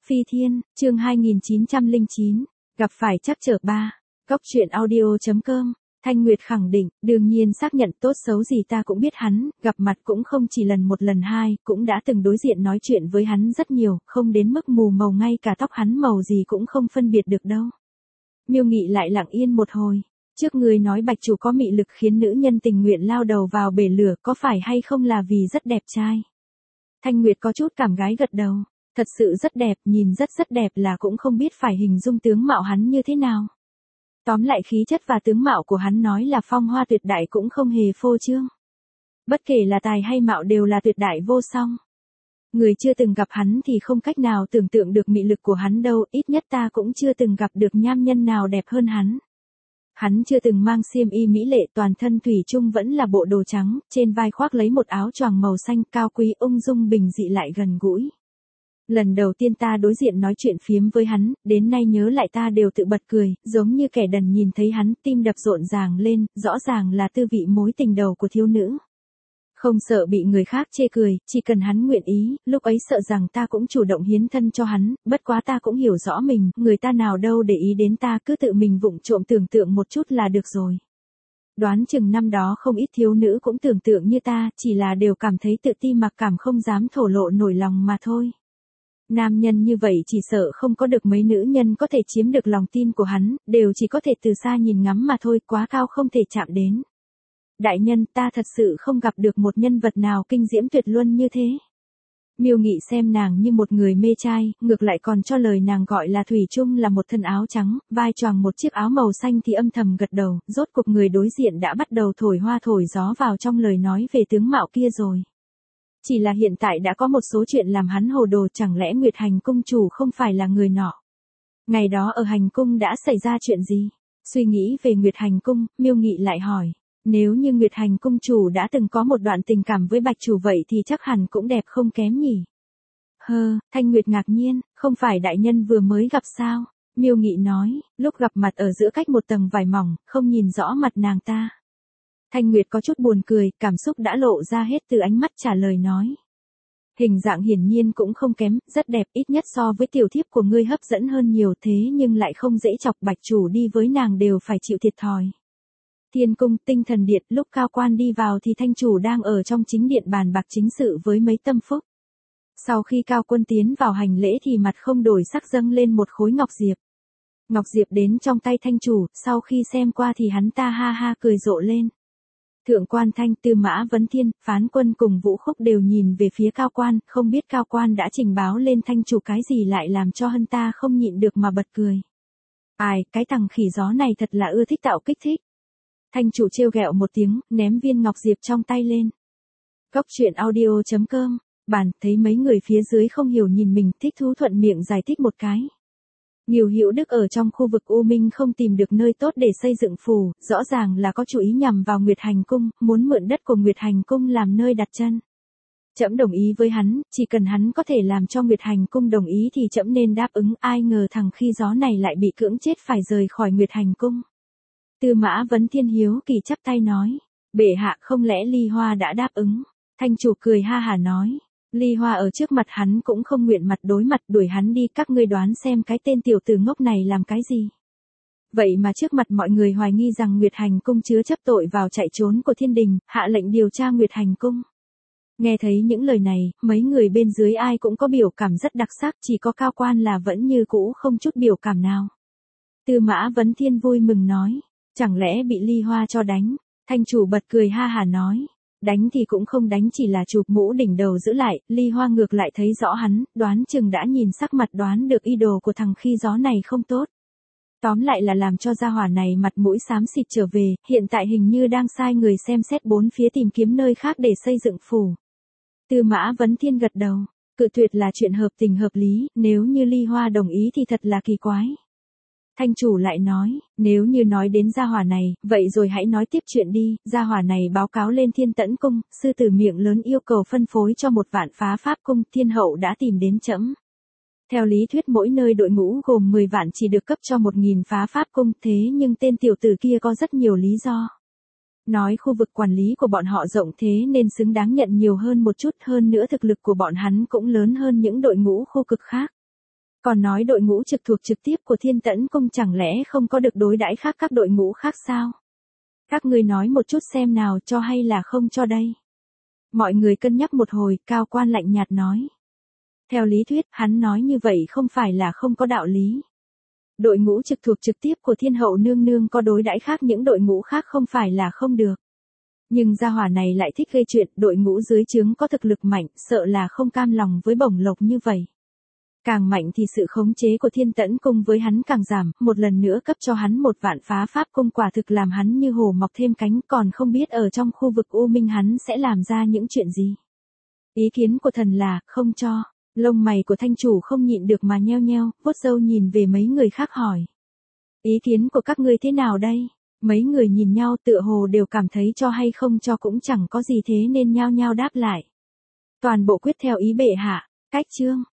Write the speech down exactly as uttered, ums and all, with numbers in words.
Phi Thiên, chương hai nghìn chín trăm lẻ chín, gặp phải trắc trở ba. Góc truyện audio.com, Thanh Nguyệt khẳng định, đương nhiên xác nhận tốt xấu gì ta cũng biết hắn, gặp mặt cũng không chỉ lần một lần hai, cũng đã từng đối diện nói chuyện với hắn rất nhiều, không đến mức mù màu ngay cả tóc hắn màu gì cũng không phân biệt được đâu. Miêu Nghị lại lặng yên một hồi. Trước người nói Bạch Chủ có mị lực khiến nữ nhân tình nguyện lao đầu vào bể lửa, có phải hay không là vì rất đẹp trai? Thanh Nguyệt có chút cảm gái gật đầu. Thật sự rất đẹp, nhìn rất rất đẹp là cũng không biết phải hình dung tướng mạo hắn như thế nào. Tóm lại khí chất và tướng mạo của hắn nói là phong hoa tuyệt đại cũng không hề phô trương. Bất kể là tài hay mạo đều là tuyệt đại vô song. Người chưa từng gặp hắn thì không cách nào tưởng tượng được mị lực của hắn đâu, ít nhất ta cũng chưa từng gặp được nam nhân nào đẹp hơn hắn. Hắn chưa từng mang xiêm y mỹ lệ, toàn thân thủy chung vẫn là bộ đồ trắng, trên vai khoác lấy một áo choàng màu xanh, cao quý ung dung bình dị lại gần gũi. Lần đầu tiên ta đối diện nói chuyện phiếm với hắn, đến nay nhớ lại ta đều tự bật cười, giống như kẻ đần nhìn thấy hắn, tim đập rộn ràng lên, rõ ràng là tư vị mối tình đầu của thiếu nữ. Không sợ bị người khác chê cười, chỉ cần hắn nguyện ý, lúc ấy sợ rằng ta cũng chủ động hiến thân cho hắn, bất quá ta cũng hiểu rõ mình, người ta nào đâu để ý đến ta, cứ tự mình vụng trộm tưởng tượng một chút là được rồi. Đoán chừng năm đó không ít thiếu nữ cũng tưởng tượng như ta, chỉ là đều cảm thấy tự ti mặc cảm không dám thổ lộ nổi lòng mà thôi. Nam nhân như vậy chỉ sợ không có được mấy nữ nhân có thể chiếm được lòng tin của hắn, đều chỉ có thể từ xa nhìn ngắm mà thôi, quá cao không thể chạm đến. Đại nhân, ta thật sự không gặp được một nhân vật nào kinh diễm tuyệt luân như thế. Miêu Nghị xem nàng như một người mê trai, ngược lại còn cho lời nàng gọi là thủy chung là một thân áo trắng, vai choàng một chiếc áo màu xanh thì âm thầm gật đầu, rốt cuộc người đối diện đã bắt đầu thổi hoa thổi gió vào trong lời nói về tướng mạo kia rồi. Chỉ là hiện tại đã có một số chuyện làm hắn hồ đồ, chẳng lẽ Nguyệt Hành cung chủ không phải là người nọ? Ngày đó ở hành cung đã xảy ra chuyện gì? Suy nghĩ về Nguyệt Hành cung, Miêu Nghị lại hỏi. Nếu như Nguyệt Hành cung chủ đã từng có một đoạn tình cảm với Bạch Chủ vậy thì chắc hẳn cũng đẹp không kém nhỉ? Hơ, Thanh Nguyệt ngạc nhiên, không phải đại nhân vừa mới gặp sao? Miêu Nghị nói, lúc gặp mặt ở giữa cách một tầng vải mỏng, không nhìn rõ mặt nàng ta. Thanh Nguyệt có chút buồn cười, cảm xúc đã lộ ra hết từ ánh mắt trả lời nói. Hình dạng hiển nhiên cũng không kém, rất đẹp, ít nhất so với tiểu thiếp của ngươi hấp dẫn hơn nhiều, thế nhưng lại không dễ chọc, Bạch Chủ đi với nàng đều phải chịu thiệt thòi. Thiên cung, Tinh Thần Điện, lúc Cao Quan đi vào thì Thanh Chủ đang ở trong chính điện bàn bạc chính sự với mấy tâm phúc. Sau khi Cao Quân tiến vào hành lễ thì mặt không đổi sắc dâng lên một khối ngọc diệp. Ngọc diệp đến trong tay Thanh Chủ, sau khi xem qua thì hắn ta ha ha cười rộ lên. Thượng quan Thanh, Tư Mã Vấn Thiên, Phán Quân cùng Vũ Khúc đều nhìn về phía Cao Quan, không biết Cao Quan đã trình báo lên Thanh Chủ cái gì lại làm cho hân ta không nhịn được mà bật cười. Ai, cái thằng khỉ gió này thật là ưa thích tạo kích thích. Thanh Chủ trêu ghẹo một tiếng, ném viên ngọc diệp trong tay lên. Góc truyện audio.com, bàn, thấy mấy người phía dưới không hiểu nhìn mình, thích thú thuận miệng giải thích một cái. Nhiều Hữu Đức ở trong khu vực U Minh không tìm được nơi tốt để xây dựng phủ, rõ ràng là có chủ ý nhằm vào Nguyệt Hành cung, muốn mượn đất của Nguyệt Hành cung làm nơi đặt chân. Trẫm đồng ý với hắn, chỉ cần hắn có thể làm cho Nguyệt Hành cung đồng ý thì trẫm nên đáp ứng, ai ngờ thằng khi gió này lại bị cưỡng chết phải rời khỏi Nguyệt Hành cung. Tư Mã Vấn Thiên hiếu kỳ chắp tay nói, bệ hạ không lẽ Ly Hoa đã đáp ứng? Thanh Chủ cười ha hả nói. Ly Hoa ở trước mặt hắn cũng không nguyện mặt đối mặt, đuổi hắn đi, các ngươi đoán xem cái tên tiểu tử ngốc này làm cái gì. Vậy mà trước mặt mọi người hoài nghi rằng Nguyệt Hành cung chứa chấp tội vào chạy trốn của thiên đình, hạ lệnh điều tra Nguyệt Hành cung. Nghe thấy những lời này, mấy người bên dưới ai cũng có biểu cảm rất đặc sắc, chỉ có Cao Quan là vẫn như cũ không chút biểu cảm nào. Tư Mã Vấn Thiên vui mừng nói, chẳng lẽ bị Ly Hoa cho đánh? Thanh Chủ bật cười ha hả nói. Đánh thì cũng không đánh, chỉ là chụp mũ đỉnh đầu giữ lại, Ly Hoa ngược lại thấy rõ hắn, đoán chừng đã nhìn sắc mặt đoán được ý đồ của thằng khi gió này không tốt. Tóm lại là làm cho gia hỏa này mặt mũi xám xịt trở về, hiện tại hình như đang sai người xem xét bốn phía tìm kiếm nơi khác để xây dựng phủ. Tư Mã Vấn Thiên gật đầu, cự tuyệt là chuyện hợp tình hợp lý, nếu như Ly Hoa đồng ý thì thật là kỳ quái. Thanh Chủ lại nói, nếu như nói đến gia hỏa này, vậy rồi hãy nói tiếp chuyện đi, gia hỏa này báo cáo lên Thiên Tẫn cung, sư tử miệng lớn yêu cầu phân phối cho một vạn phá pháp cung, thiên hậu đã tìm đến trẫm. Theo lý thuyết mỗi nơi đội ngũ gồm mười vạn chỉ được cấp cho một nghìn phá pháp cung, thế nhưng tên tiểu tử kia có rất nhiều lý do. Nói khu vực quản lý của bọn họ rộng thế nên xứng đáng nhận nhiều hơn một chút, hơn nữa thực lực của bọn hắn cũng lớn hơn những đội ngũ khu cực khác. Còn nói đội ngũ trực thuộc trực tiếp của Thiên Tẫn Cung chẳng lẽ không có được đối đãi khác các đội ngũ khác sao? Các ngươi nói một chút xem nào, cho hay là không cho đây? Mọi người cân nhắc một hồi, cao quan lạnh nhạt nói. Theo lý thuyết, hắn nói như vậy không phải là không có đạo lý. Đội ngũ trực thuộc trực tiếp của Thiên Hậu nương nương có đối đãi khác những đội ngũ khác không phải là không được. Nhưng gia hỏa này lại thích gây chuyện, đội ngũ dưới trướng có thực lực mạnh, sợ là không cam lòng với bổng lộc như vậy. Càng mạnh thì sự khống chế của Thiên Tẫn Cung với hắn càng giảm, một lần nữa cấp cho hắn một vạn phá pháp cung quả thực làm hắn như hổ mọc thêm cánh, còn không biết ở trong khu vực U Minh hắn sẽ làm ra những chuyện gì. Ý kiến của thần là, không cho. Lông mày của thanh chủ không nhịn được mà nheo nheo, vuốt râu nhìn về mấy người khác hỏi. Ý kiến của các ngươi thế nào đây? Mấy người nhìn nhau tựa hồ đều cảm thấy cho hay không cho cũng chẳng có gì thế nên nhao nhao đáp lại. Toàn bộ quyết theo ý bệ hạ, cách chương.